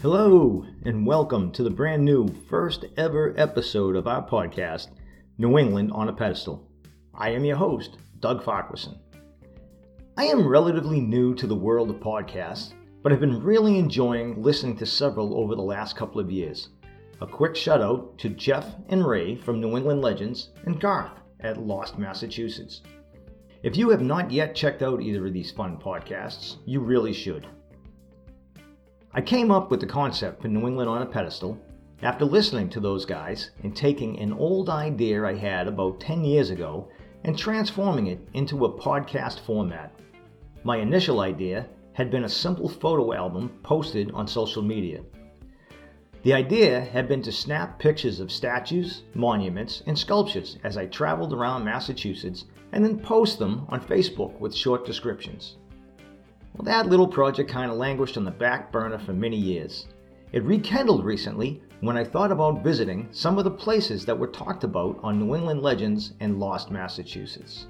Hello, and welcome to the brand new first ever episode of our podcast, New England on a Pedestal. I am your host, Doug Farquharson. I am relatively new to the world of podcasts, but have been really enjoying listening to several over the last couple of years. A quick shout out to Jeff and Ray from New England Legends and Garth at Lost, Massachusetts. If you have not yet checked out either of these fun podcasts, you really should. I came up with the concept for New England on a Pedestal after listening to those guys and taking an old idea I had about 10 years ago and transforming it into a podcast format. My initial idea had been a simple photo album posted on social media. The idea had been to snap pictures of statues, monuments, and sculptures as I traveled around Massachusetts and then post them on Facebook with short descriptions. Well, that little project kind of languished on the back burner for many years. It rekindled recently when I thought about visiting some of the places that were talked about on New England Legends and Lost, Massachusetts.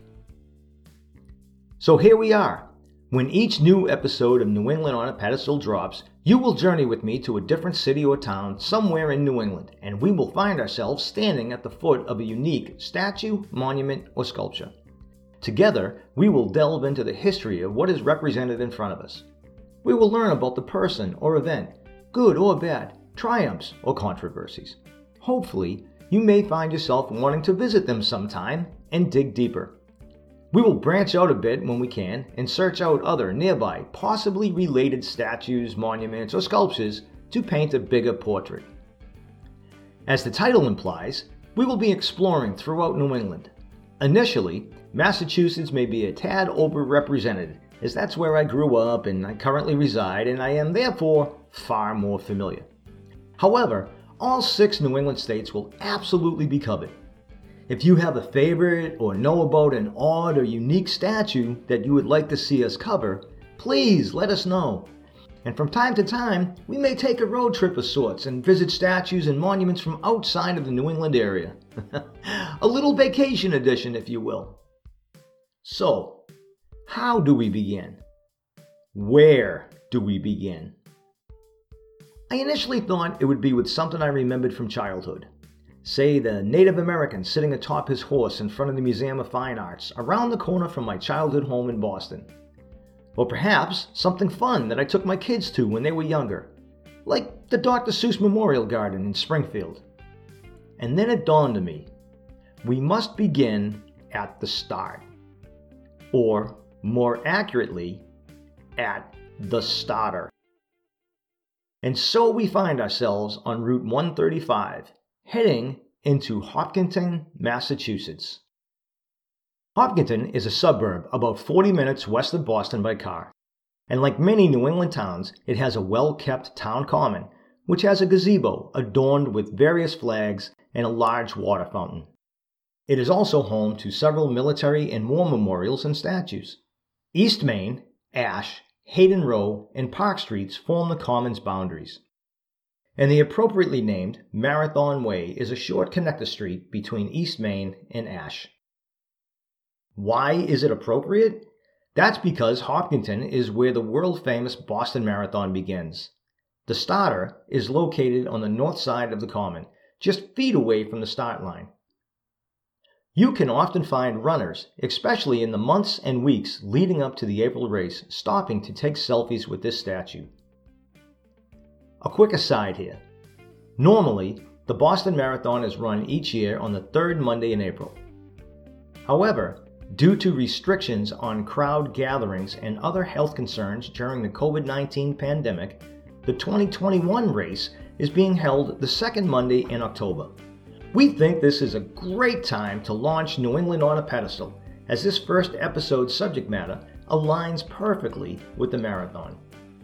So here we are. When each new episode of New England on a Pedestal drops, you will journey with me to a different city or town somewhere in New England, and we will find ourselves standing at the foot of a unique statue, monument, or sculpture. Together, we will delve into the history of what is represented in front of us. We will learn about the person or event, good or bad, triumphs or controversies. Hopefully, you may find yourself wanting to visit them sometime and dig deeper. We will branch out a bit when we can and search out other nearby, possibly related statues, monuments, or sculptures to paint a bigger portrait. As the title implies, we will be exploring throughout New England. Initially, Massachusetts may be a tad overrepresented, as that's where I grew up and I currently reside, and I am therefore far more familiar. However, all 6 New England states will absolutely be covered. If you have a favorite or know about an odd or unique statue that you would like to see us cover, please let us know. And from time to time, we may take a road trip of sorts and visit statues and monuments from outside of the New England area. A little vacation edition, if you will. So, how do we begin? Where do we begin? I initially thought it would be with something I remembered from childhood. Say the Native American sitting atop his horse in front of the Museum of Fine Arts around the corner from my childhood home in Boston. Or perhaps something fun that I took my kids to when they were younger, like the Dr. Seuss Memorial Garden in Springfield. And then it dawned on me, we must begin at the start. Or, more accurately, at the starter. And so we find ourselves on Route 135, heading into Hopkinton, Massachusetts. Hopkinton is a suburb about 40 minutes west of Boston by car, and like many New England towns, it has a well-kept town common, which has a gazebo adorned with various flags and a large water fountain. It is also home to several military and war memorials and statues. East Main, Ash, Hayden Row, and Park Streets form the common's boundaries. And the appropriately named Marathon Way is a short connector street between East Main and Ash. Why is it appropriate? That's because Hopkinton is where the world-famous Boston Marathon begins. The starter is located on the north side of the common, just feet away from the start line. You can often find runners, especially in the months and weeks leading up to the April race, stopping to take selfies with this statue. A quick aside here. Normally, the Boston Marathon is run each year on the 3rd Monday in April. However, due to restrictions on crowd gatherings and other health concerns during the COVID-19 pandemic, the 2021 race is being held the 2nd Monday in October. We think this is a great time to launch New England on a Pedestal, as this first episode's subject matter aligns perfectly with the marathon.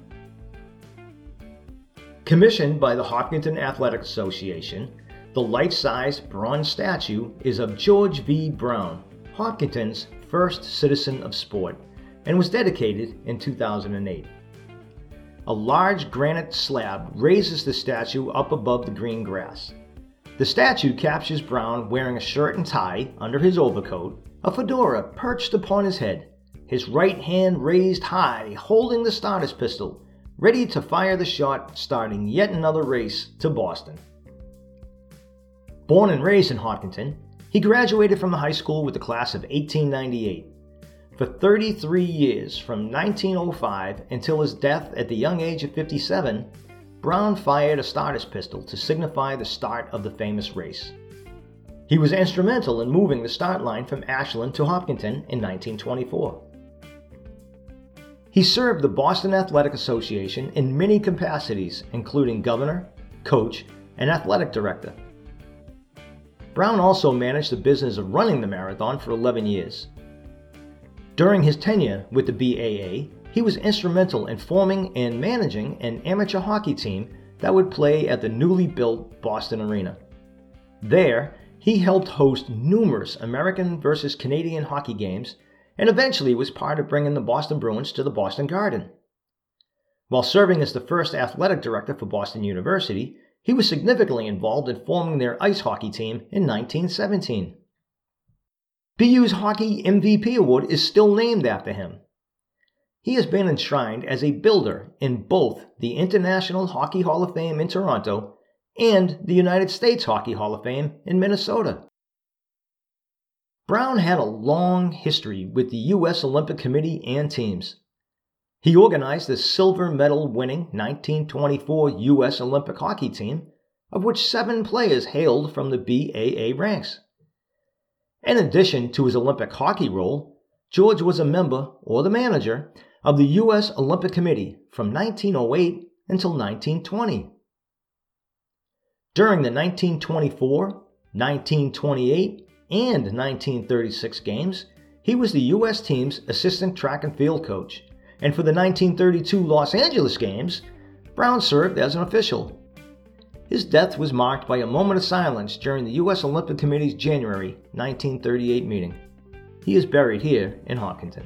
Commissioned by the Hopkinton Athletic Association, the life-size bronze statue is of George V. Brown, Hopkinton's first citizen of sport, and was dedicated in 2008. A large granite slab raises the statue up above the green grass. The statue captures Brown wearing a shirt and tie under his overcoat, a fedora perched upon his head, his right hand raised high holding the starter's pistol, ready to fire the shot starting yet another race to Boston. Born and raised in Hopkinton, he graduated from the high school with the class of 1898. For 33 years, from 1905 until his death at the young age of 57, Brown fired a starter's pistol to signify the start of the famous race. He was instrumental in moving the start line from Ashland to Hopkinton in 1924. He served the Boston Athletic Association in many capacities, including governor, coach, and athletic director. Brown also managed the business of running the marathon for 11 years. During his tenure with the BAA, he was instrumental in forming and managing an amateur hockey team that would play at the newly built Boston Arena. There, he helped host numerous American versus Canadian hockey games and eventually was part of bringing the Boston Bruins to the Boston Garden. While serving as the first athletic director for Boston University, he was significantly involved in forming their ice hockey team in 1917. BU's Hockey MVP Award is still named after him. He has been enshrined as a builder in both the International Hockey Hall of Fame in Toronto and the United States Hockey Hall of Fame in Minnesota. Brown had a long history with the U.S. Olympic Committee and teams. He organized the silver medal-winning 1924 U.S. Olympic hockey team, of which 7 players hailed from the BAA ranks. In addition to his Olympic hockey role, George was a member, or the manager, of the U.S. Olympic Committee from 1908 until 1920. During the 1924, 1928, and 1936 games, he was the U.S. team's assistant track and field coach, and for the 1932 Los Angeles Games, Brown served as an official. His death was marked by a moment of silence during the U.S. Olympic Committee's January 1938 meeting. He is buried here in Hopkinton.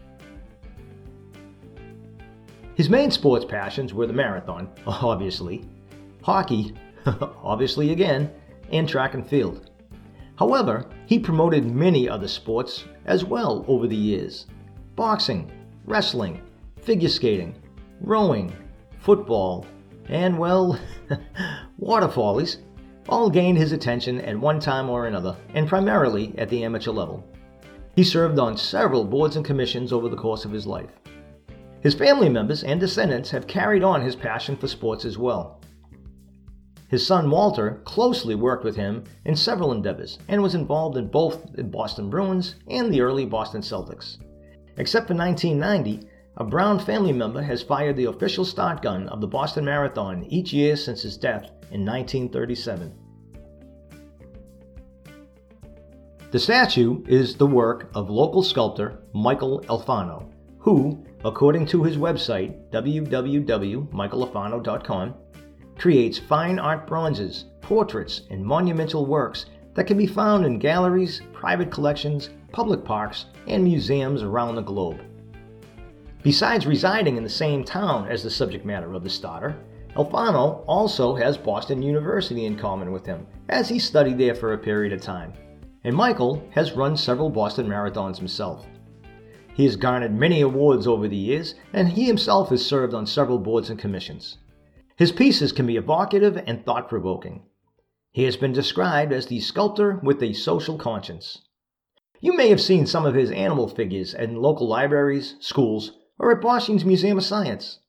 His main sports passions were the marathon, obviously, hockey, obviously again, and track and field. However, he promoted many other sports as well over the years: boxing, wrestling, figure skating, rowing, football, and, well, water follies, all gained his attention at one time or another, and primarily at the amateur level. He served on several boards and commissions over the course of his life. His family members and descendants have carried on his passion for sports as well. His son Walter closely worked with him in several endeavors and was involved in both the Boston Bruins and the early Boston Celtics. Except for 1990, a Brown family member has fired the official start gun of the Boston Marathon each year since his death in 1937. The statue is the work of local sculptor Michael Alfano, who, according to his website www.michaelalfano.com, creates fine art bronzes, portraits, and monumental works that can be found in galleries, private collections, public parks, and museums around the globe. Besides residing in the same town as the subject matter of the starter, Alfano also has Boston University in common with him, as he studied there for a period of time, and Michael has run several Boston marathons himself. He has garnered many awards over the years, and he himself has served on several boards and commissions. His pieces can be evocative and thought-provoking. He has been described as the sculptor with a social conscience. You may have seen some of his animal figures in local libraries, schools, or at Boston's Museum of Science.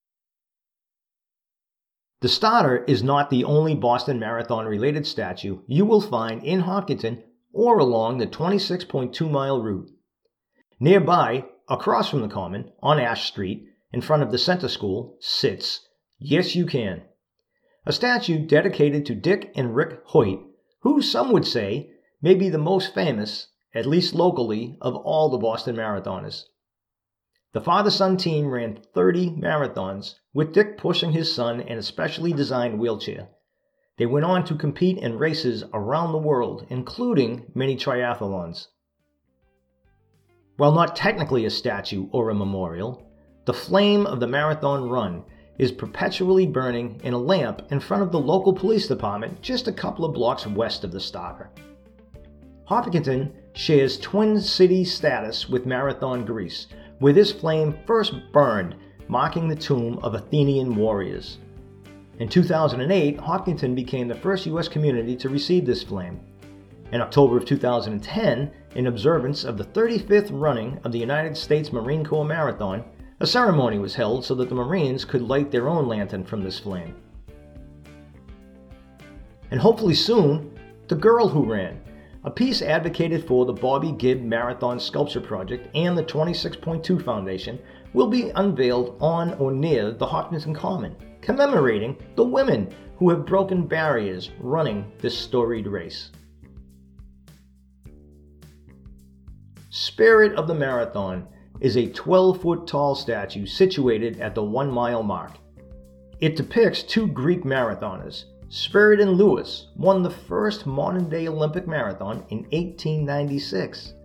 The starter is not the only Boston Marathon-related statue you will find in Hopkinton or along the 26.2-mile route. Nearby, across from the Common, on Ash Street, in front of the Center School, sits Yes You Can, a statue dedicated to Dick and Rick Hoyt, who some would say may be the most famous, at least locally, of all the Boston marathoners. The father-son team ran 30 marathons, with Dick pushing his son in a specially designed wheelchair. They went on to compete in races around the world, including many triathlons. While not technically a statue or a memorial, the flame of the marathon run is perpetually burning in a lamp in front of the local police department just a couple of blocks west of the starter. Hopkinton shares Twin City status with Marathon Greece, where this flame first burned marking the tomb of Athenian warriors. In 2008, Hopkinton became the first U.S. community to receive this flame. In October of 2010, in observance of the 35th running of the United States Marine Corps Marathon, a ceremony was held so that the Marines could light their own lantern from this flame. And hopefully soon, The Girl Who Ran, a piece advocated for the Bobby Gibb Marathon Sculpture Project and the 26.2 Foundation, will be unveiled on or near the Hopkinton Common, commemorating the women who have broken barriers running this storied race. Spirit of the Marathon is a 12-foot tall statue situated at the 1 mile mark. It depicts two Greek marathoners. Spirit and Lewis won the first modern-day Olympic marathon in 1896.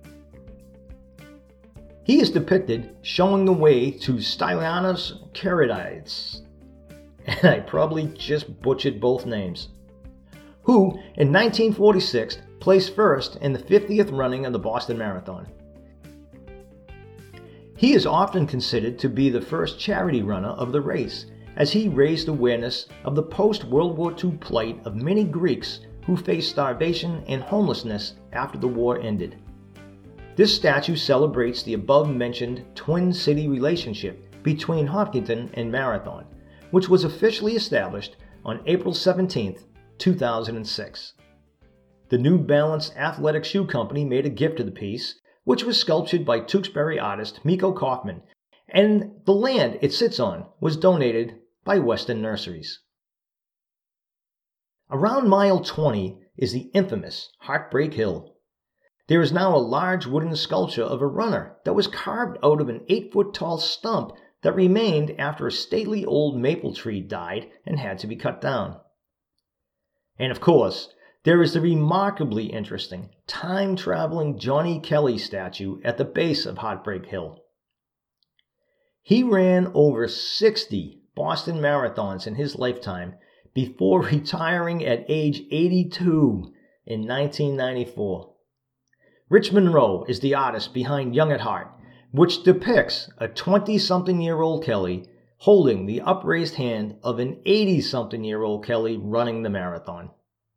He is depicted showing the way to Stylianos Karidides, and I probably just butchered both names, who in 1946 placed first in the 50th running of the Boston Marathon. He is often considered to be the first charity runner of the race, as he raised awareness of the post-World War II plight of many Greeks who faced starvation and homelessness after the war ended. This statue celebrates the above-mentioned twin city relationship between Hopkinton and Marathon, which was officially established on April 17, 2006. The New Balance Athletic Shoe Company made a gift of the piece, which was sculptured by Tewksbury artist Miko Kaufman, and the land it sits on was donated by Weston Nurseries. Around mile 20 is the infamous Heartbreak Hill. There is now a large wooden sculpture of a runner that was carved out of an 8-foot tall stump that remained after a stately old maple tree died and had to be cut down. And of course, there is the remarkably interesting time-traveling Johnny Kelly statue at the base of Heartbreak Hill. He ran over 60 Boston marathons in his lifetime before retiring at age 82 in 1994. Rich Monroe is the artist behind Young at Heart, which depicts a 20-something-year-old Kelly holding the upraised hand of an 80-something-year-old Kelly running the marathon.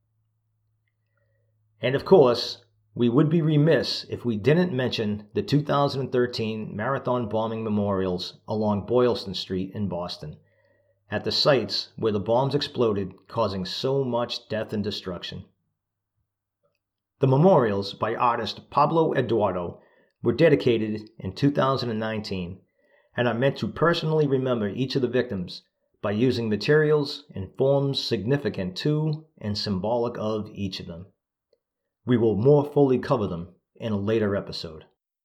And of course, we would be remiss if we didn't mention the 2013 marathon bombing memorials along Boylston Street in Boston, at the sites where the bombs exploded, causing so much death and destruction. The memorials by artist Pablo Eduardo were dedicated in 2019 and are meant to personally remember each of the victims by using materials and forms significant to and symbolic of each of them. We will more fully cover them in a later episode.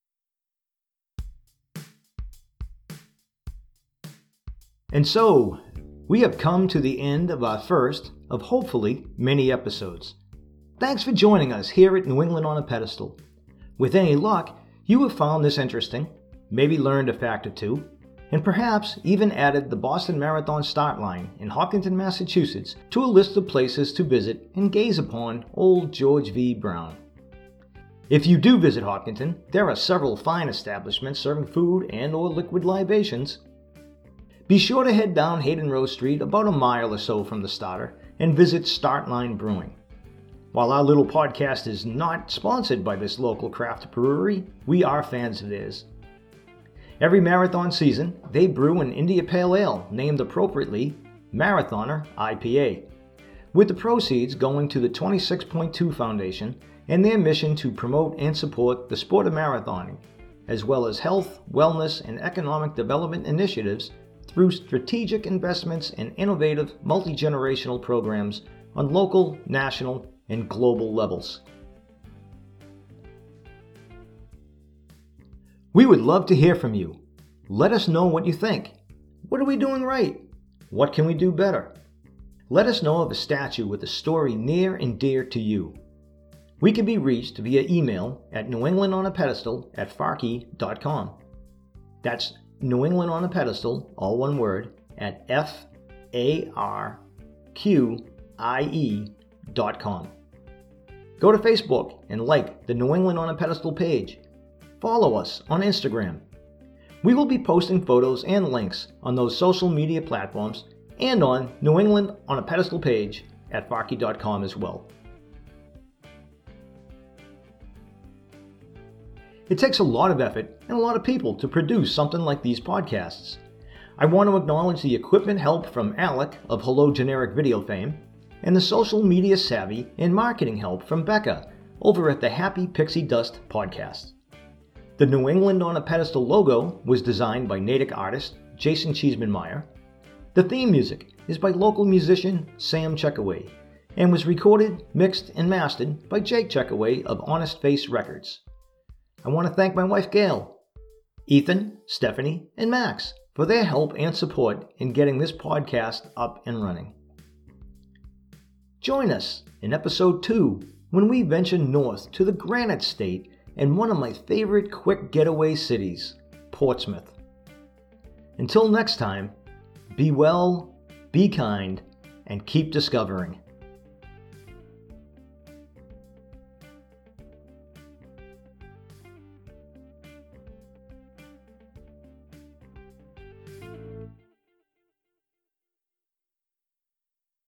And so, we have come to the end of our first of hopefully many episodes. Thanks for joining us here at New England on a Pedestal. With any luck, you have found this interesting, maybe learned a fact or two, and perhaps even added the Boston Marathon start line in Hopkinton, Massachusetts to a list of places to visit and gaze upon old George V. Brown. If you do visit Hopkinton, there are several fine establishments serving food and or liquid libations. Be sure to head down Hayden Row Street about a mile or so from the starter and visit Start Line Brewing. While our little podcast is not sponsored by this local craft brewery, we are fans of theirs. Every marathon season, they brew an India Pale Ale named appropriately Marathoner IPA, with the proceeds going to the 26.2 Foundation and their mission to promote and support the sport of marathoning, as well as health, wellness, and economic development initiatives through strategic investments in innovative multi-generational programs on local, national, and global levels. We would love to hear from you. Let us know what you think. What are we doing right? What can we do better? Let us know of a statue with a story near and dear to you. We can be reached via email at newenglandonapedestal@farkey.com. That's New England on a Pedestal, all one word, at FARQIE.com. Go to Facebook and like the New England on a Pedestal page. Follow us on Instagram. We will be posting photos and links on those social media platforms and on New England on a Pedestal page at Farkey.com as well. It takes a lot of effort and a lot of people to produce something like these podcasts. I want to acknowledge the equipment help from Alec of Hello Generic Video fame, and the social media savvy and marketing help from Becca over at the Happy Pixie Dust podcast. The New England on a Pedestal logo was designed by Natick artist Jason Cheeseman-Meyer. The theme music is by local musician Sam Checkaway and was recorded, mixed, and mastered by Jake Checkaway of Honest Face Records. I want to thank my wife Gail, Ethan, Stephanie, and Max for their help and support in getting this podcast up and running. Join us in episode 2 when we venture north to the Granite State and one of my favorite quick getaway cities, Portsmouth. Until next time, be well, be kind, and keep discovering.